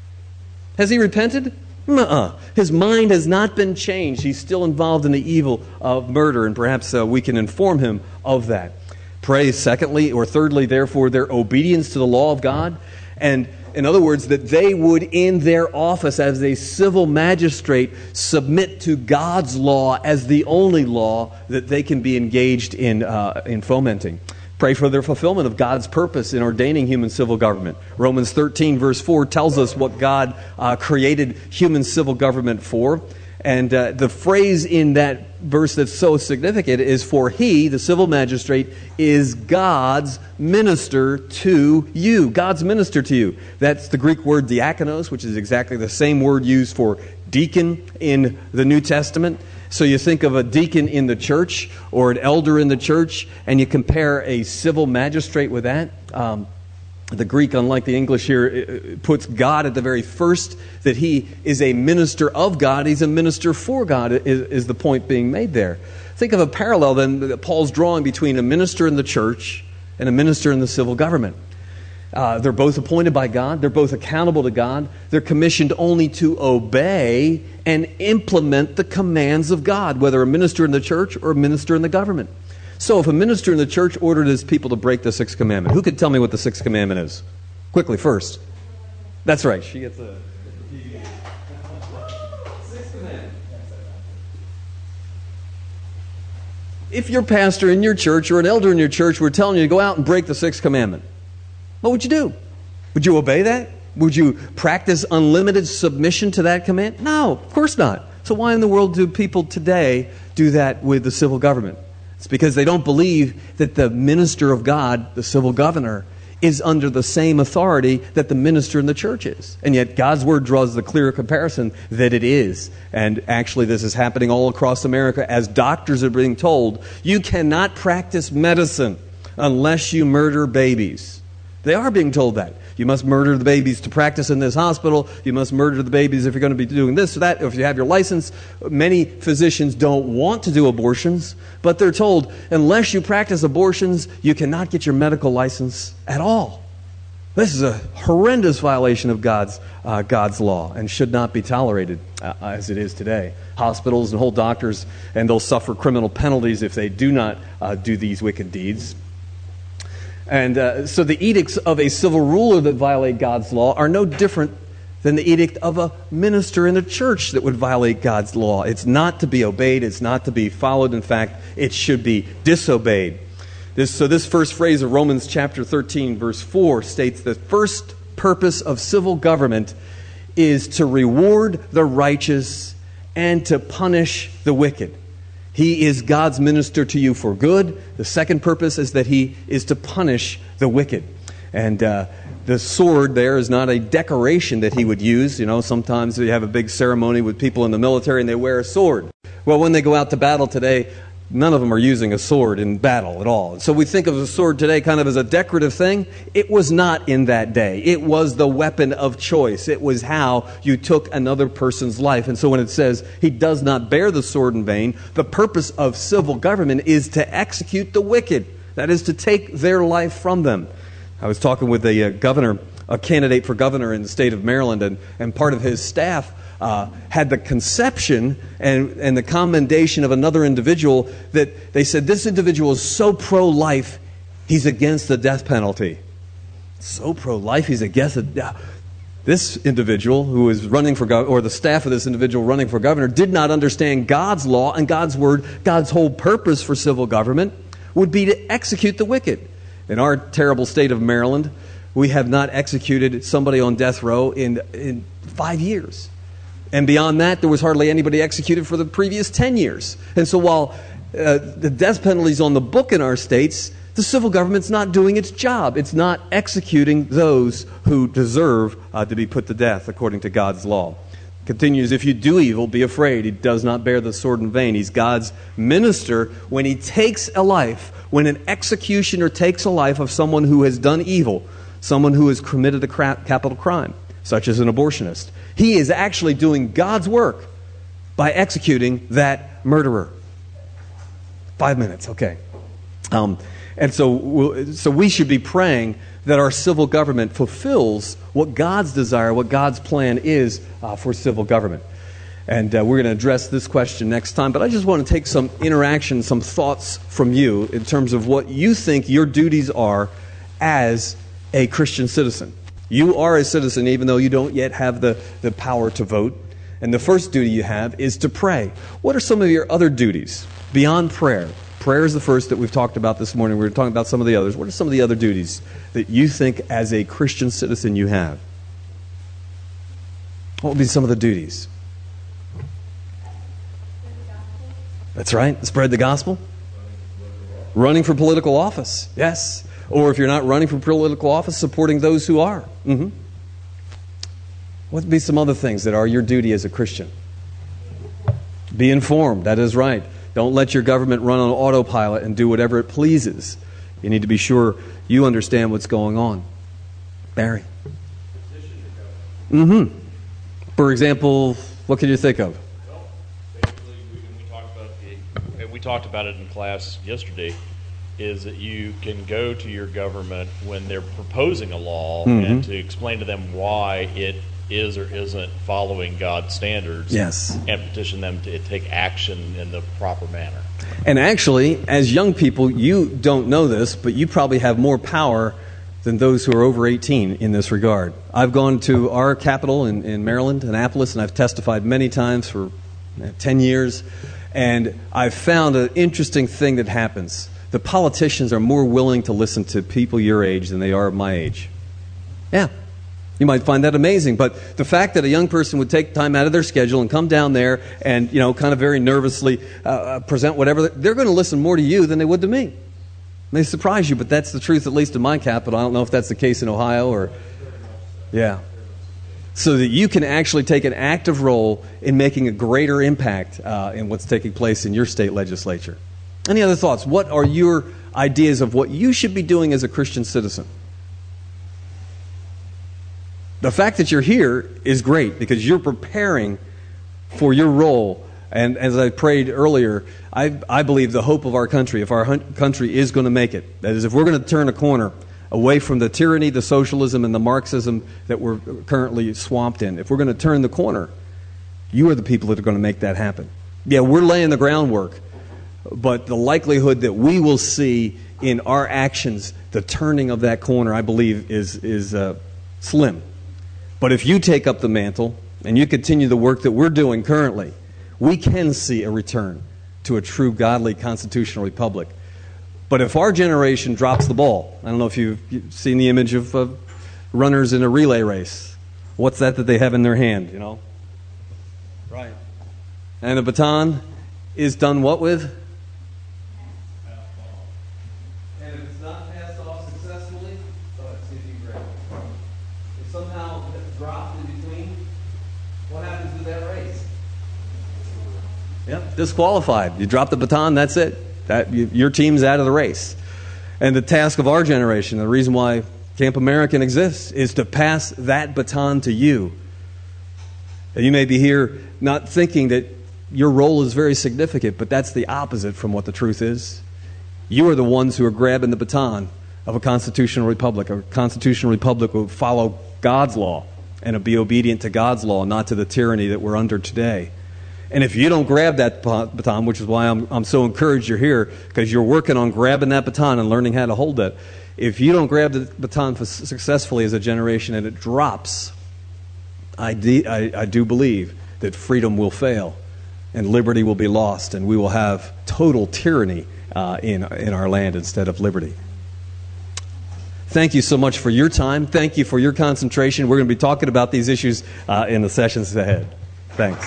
Has he repented? Nuh-uh. His mind has not been changed. He's still involved in the evil of murder, and perhaps uh, we can inform him of that. Pray, secondly, or thirdly, therefore, their obedience to the law of God. And in other words, that they would, in their office as a civil magistrate, submit to God's law as the only law that they can be engaged in uh, in fomenting. Pray for their fulfillment of God's purpose in ordaining human civil government. Romans thirteen, verse four, tells us what God uh, created human civil government for. And uh, the phrase in that verse that's so significant is, for he, the civil magistrate, is God's minister to you. God's minister to you. That's the Greek word diakonos, which is exactly the same word used for deacon in the New Testament. So you think of a deacon in the church or an elder in the church, and you compare a civil magistrate with that. Um, The Greek, unlike the English here, puts God at the very first, that he is a minister of God. He's a minister for God, is, is the point being made there. Think of a parallel then that Paul's drawing between a minister in the church and a minister in the civil government. Uh, they're both appointed by God. They're both accountable to God. They're commissioned only to obey and implement the commands of God, whether a minister in the church or a minister in the government. So if a minister in the church ordered his people to break the sixth commandment, who could tell me what the sixth commandment is? Quickly, first. That's right. She gets a... Sixth commandment. If your pastor in your church or an elder in your church were telling you to go out and break the sixth commandment, what would you do? Would you obey that? Would you practice unlimited submission to that command? No, of course not. So why in the world do people today do that with the civil government? It's because they don't believe that the minister of God, the civil governor, is under the same authority that the minister in the church is. And yet God's Word draws the clear comparison that it is. And actually this is happening all across America as doctors are being told, you cannot practice medicine unless you murder babies. They are being told that. You must murder the babies to practice in this hospital. You must murder the babies if you're going to be doing this or that. If you have your license, many physicians don't want to do abortions, but they're told, unless you practice abortions, you cannot get your medical license at all. This is a horrendous violation of God's uh, God's law and should not be tolerated uh, as it is today. Hospitals and whole doctors, and they'll suffer criminal penalties if they do not uh, do these wicked deeds. And uh, so the edicts of a civil ruler that violate God's law are no different than the edict of a minister in a church that would violate God's law. It's not to be obeyed. It's not to be followed. In fact, it should be disobeyed. This, so this first phrase of Romans chapter thirteen, verse four states the first purpose of civil government is to reward the righteous and to punish the wicked. He is God's minister to you for good. The second purpose is that he is to punish the wicked. And uh, the sword there is not a decoration that he would use. You know, sometimes you have a big ceremony with people in the military and they wear a sword. Well, when they go out to battle today, none of them are using a sword in battle at all. And so we think of the sword today kind of as a decorative thing. It was not in that day. It was the weapon of choice. It was how you took another person's life. And so when it says he does not bear the sword in vain, the purpose of civil government is to execute the wicked. That is to take their life from them. I was talking with a, a governor, a candidate for governor in the state of Maryland, and, and part of his staff Uh, had the conception and, and the commendation of another individual that they said, this individual is so pro-life, he's against the death penalty. So pro-life, he's against it. This individual who was running for governor, or the staff of this individual running for governor, did not understand God's law and God's word. God's whole purpose for civil government would be to execute the wicked. In our terrible state of Maryland, we have not executed somebody on death row in, in five years. And beyond that, there was hardly anybody executed for the previous ten years. And so while uh, the death penalty is on the book in our states, the civil government's not doing its job. It's not executing those who deserve uh, to be put to death according to God's law. Continues, if you do evil, be afraid. He does not bear the sword in vain. He's God's minister when he takes a life, when an executioner takes a life of someone who has done evil, someone who has committed a cra- capital crime, such as an abortionist. He is actually doing God's work by executing that murderer. Five minutes, okay. Um, and so, we'll, so we should be praying that our civil government fulfills what God's desire, what God's plan is uh, for civil government. And uh, we're going to address this question next time. But I just want to take some interaction, some thoughts from you in terms of what you think your duties are as a Christian citizen. You are a citizen even though you don't yet have the, the power to vote. And the first duty you have is to pray. What are some of your other duties beyond prayer? Prayer is the first that we've talked about this morning. We're talking about some of the others. What are some of the other duties that you think as a Christian citizen you have? What would be some of the duties? That's right. Spread the gospel. Running for political office. Yes. Or if you're not running for political office, supporting those who are. Mm-hmm. What would be some other things that are your duty as a Christian? Be informed. That is right. Don't let your government run on autopilot and do whatever it pleases. You need to be sure you understand what's going on. Barry. Mm-hmm. For example, what can you think of? Well, basically, we, we, talked about the, we talked about it in class yesterday. is that you can go to your government when they're proposing a law Mm-hmm. and to explain to them why it is or isn't following God's standards. Yes. And petition them to take action in the proper manner. And actually, as young people, you don't know this, but you probably have more power than those who are over eighteen in this regard. I've gone to our capital in, in Maryland, Annapolis, and I've testified many times for ten years, and I've found an interesting thing that happens. The politicians are more willing to listen to people your age than they are of my age. Yeah. You might find that amazing, but the fact that a young person would take time out of their schedule and come down there and, you know, kind of very nervously uh, present whatever, they're going to listen more to you than they would to me. It may surprise you, but that's the truth, at least in my capital. I don't know if that's the case in Ohio or... Yeah. So that you can actually take an active role in making a greater impact uh, in what's taking place in your state legislature. Any other thoughts? What are your ideas of what you should be doing as a Christian citizen? The fact that you're here is great because you're preparing for your role. And as I prayed earlier, I, I believe the hope of our country, if our hun- country is going to make it, that is, if we're going to turn a corner away from the tyranny, the socialism, and the Marxism that we're currently swamped in, if we're going to turn the corner, you are the people that are going to make that happen. Yeah, we're laying the groundwork, but the likelihood that we will see in our actions the turning of that corner, I believe, is, is uh, slim. But if you take up the mantle and you continue the work that we're doing currently, we can see a return to a true godly constitutional republic. But if our generation drops the ball, I don't know if you've seen the image of uh, runners in a relay race. What's that that they have in their hand, you know? Right. And the baton is done what with? And if it's not passed off successfully, go ahead, see if you can grab it. If somehow it's dropped in between, what happens to that race? Yep, disqualified. You drop the baton, that's it. That you, your team's out of the race. And the task of our generation, the reason why Camp American exists, is to pass that baton to you. And you may be here not thinking that your role is very significant, but that's the opposite from what the truth is. You are the ones who are grabbing the baton of a constitutional republic. A constitutional republic will follow God's law and be obedient to God's law, not to the tyranny that we're under today. And if you don't grab that baton, which is why I'm, I'm so encouraged you're here, because you're working on grabbing that baton and learning how to hold it. If you don't grab the baton successfully as a generation and it drops, I, de- I, I do believe that freedom will fail and liberty will be lost and we will have total tyranny uh, in, in our land instead of liberty. Thank you so much for your time. Thank you for your concentration. We're going to be talking about these issues uh, in the sessions ahead. Thanks.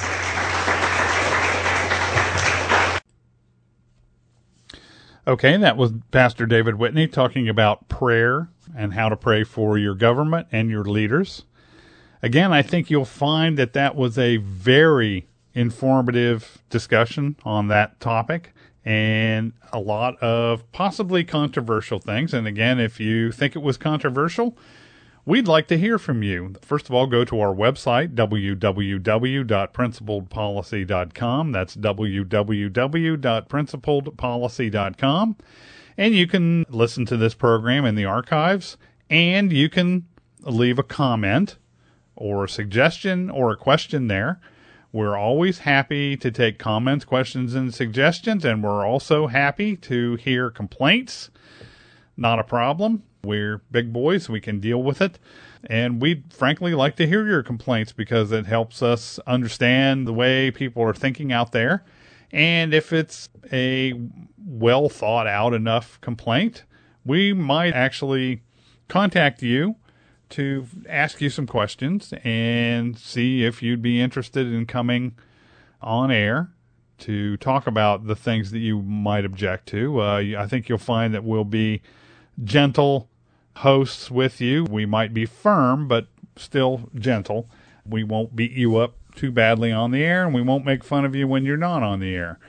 Okay, that was Pastor David Whitney talking about prayer and how to pray for your government and your leaders. Again, I think you'll find that that was a very informative discussion on that topic and a lot of possibly controversial things. And again, if you think it was controversial, we'd like to hear from you. First of all, go to our website, w w w dot principled policy dot com. That's w w w dot principled policy dot com. And you can listen to this program in the archives, and you can leave a comment or a suggestion or a question there. We're always happy to take comments, questions, and suggestions, and we're also happy to hear complaints. Not a problem. We're big boys. We can deal with it. And we'd frankly like to hear your complaints because it helps us understand the way people are thinking out there. And if it's a well thought out enough complaint, we might actually contact you to ask you some questions and see if you'd be interested in coming on air to talk about the things that you might object to. Uh, I think you'll find that we'll be gentle hosts with you. We might be firm, but still gentle. We won't beat you up too badly on the air, and we won't make fun of you when you're not on the air.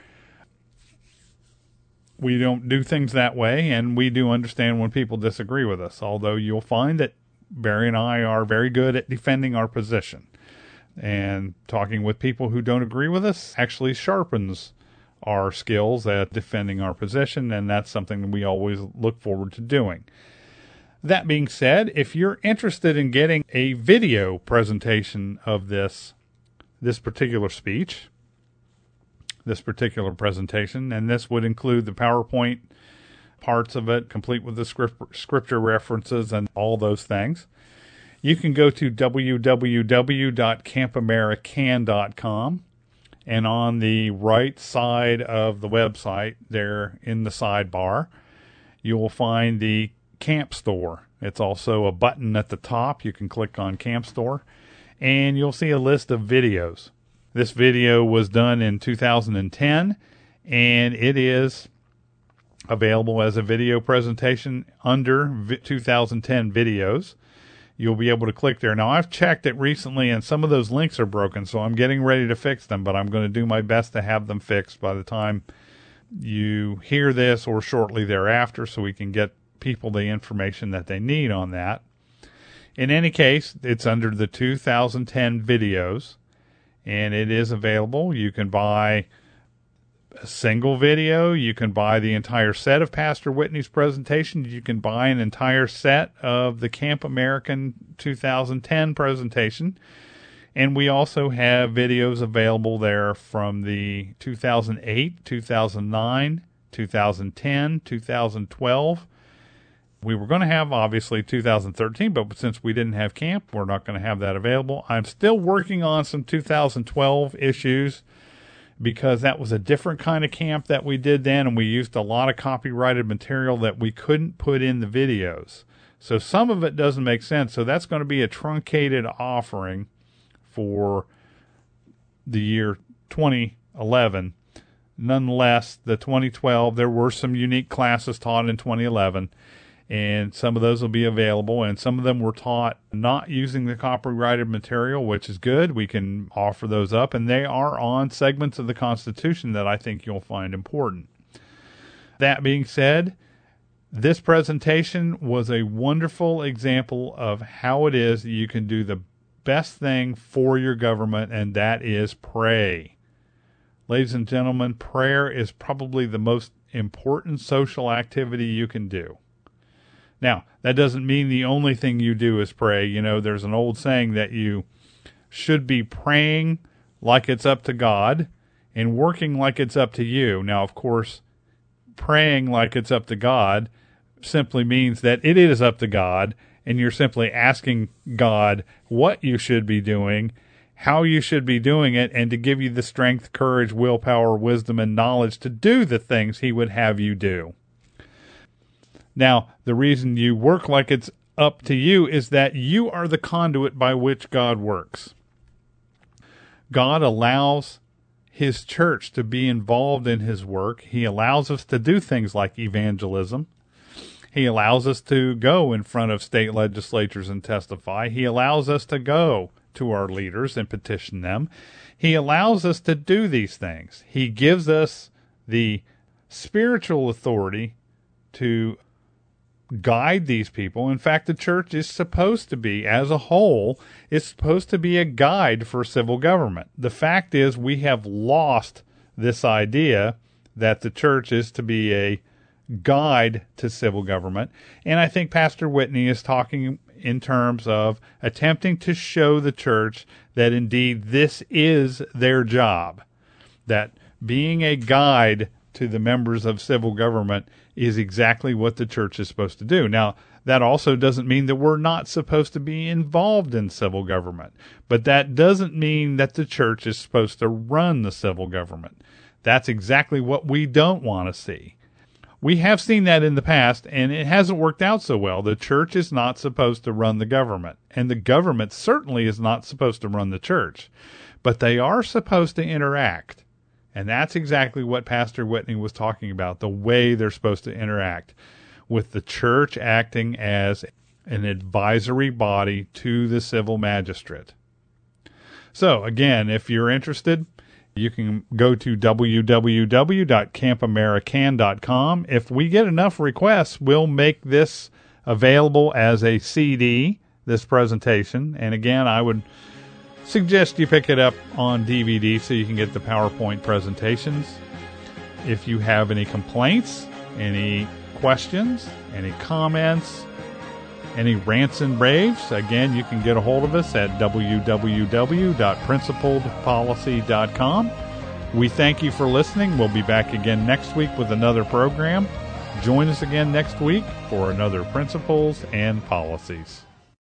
We don't do things that way, and we do understand when people disagree with us, although you'll find that Barry and I are very good at defending our position. And talking with people who don't agree with us actually sharpens our skills at defending our position, and that's something we always look forward to doing. That being said, if you're interested in getting a video presentation of this, this particular speech, this particular presentation, and this would include the PowerPoint parts of it, complete with the script, scripture references and all those things, you can go to w w w dot camp american dot com, and on the right side of the website, there in the sidebar, you will find the Camp Store. It's also a button at the top. You can click on Camp Store, and you'll see a list of videos. This video was done in two thousand ten, and it is available as a video presentation under two thousand ten videos. You'll be able to click there. Now, I've checked it recently, and some of those links are broken, so I'm getting ready to fix them, but I'm going to do my best to have them fixed by the time you hear this or shortly thereafter, so we can get people the information that they need on that. In any case, it's under the two thousand ten videos, and it is available. You can buy a single video. You can buy the entire set of Pastor Whitney's presentation. You can buy an entire set of the Camp American two thousand ten presentation. And we also have videos available there from the two thousand eight, two thousand nine, two thousand ten, two thousand twelve. We were going to have, obviously, two thousand thirteen, but since we didn't have camp, we're not going to have that available. I'm still working on some two thousand twelve issues because that was a different kind of camp that we did then, and we used a lot of copyrighted material that we couldn't put in the videos. So some of it doesn't make sense. So that's going to be a truncated offering for the year twenty eleven. Nonetheless, the twenty twelve, there were some unique classes taught in twenty eleven. And some of those will be available, and some of them were taught not using the copyrighted material, which is good. We can offer those up, and they are on segments of the Constitution that I think you'll find important. That being said, this presentation was a wonderful example of how it is that you can do the best thing for your government, and that is pray. Ladies and gentlemen, prayer is probably the most important social activity you can do. Now, that doesn't mean the only thing you do is pray. You know, there's an old saying that you should be praying like it's up to God and working like it's up to you. Now, of course, praying like it's up to God simply means that it is up to God, and you're simply asking God what you should be doing, how you should be doing it, and to give you the strength, courage, willpower, wisdom, and knowledge to do the things He would have you do. Now, the reason you work like it's up to you is that you are the conduit by which God works. God allows His church to be involved in His work. He allows us to do things like evangelism. He allows us to go in front of state legislatures and testify. He allows us to go to our leaders and petition them. He allows us to do these things. He gives us the spiritual authority to guide these people. In fact, the church is supposed to be, as a whole, is supposed to be a guide for civil government. The fact is, we have lost this idea that the church is to be a guide to civil government. And I think Pastor Whitney is talking in terms of attempting to show the church that indeed this is their job, that being a guide to the members of civil government is exactly what the church is supposed to do. Now, that also doesn't mean that we're not supposed to be involved in civil government, but that doesn't mean that the church is supposed to run the civil government. That's exactly what we don't want to see. We have seen that in the past, and it hasn't worked out so well. The church is not supposed to run the government, and the government certainly is not supposed to run the church, but they are supposed to interact. And that's exactly what Pastor Whitney was talking about, the way they're supposed to interact, with the church acting as an advisory body to the civil magistrate. So, again, if you're interested, you can go to w w w dot camp american dot com. If we get enough requests, we'll make this available as a C D, this presentation. And again, I would suggest you pick it up on D V D so you can get the PowerPoint presentations. If you have any complaints, any questions, any comments, any rants and raves, again, you can get a hold of us at w w w dot principled policy dot com. We thank you for listening. We'll be back again next week with another program. Join us again next week for another Principles and Policies.